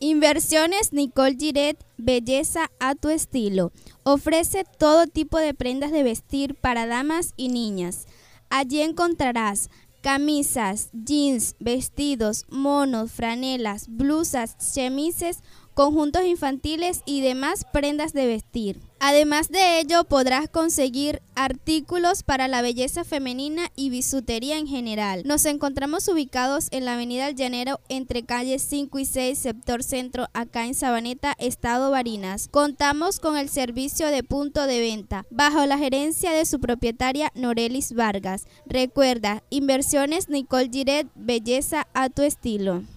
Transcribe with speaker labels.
Speaker 1: Inversiones Nicole Giret, belleza a tu estilo. Ofrece todo tipo de prendas de vestir para damas y niñas. Allí encontrarás camisas, jeans, vestidos, monos, franelas, blusas, chemises, conjuntos infantiles y demás prendas de vestir. Además de ello, podrás conseguir artículos para la belleza femenina y bisutería en general. Nos encontramos ubicados en la avenida El Llanero, entre calles 5 y 6, sector centro, acá en Sabaneta, estado Barinas. Contamos con el servicio de punto de venta, bajo la gerencia de su propietaria Norelis Vargas. Recuerda, Inversiones Nicole Giret, belleza a tu estilo.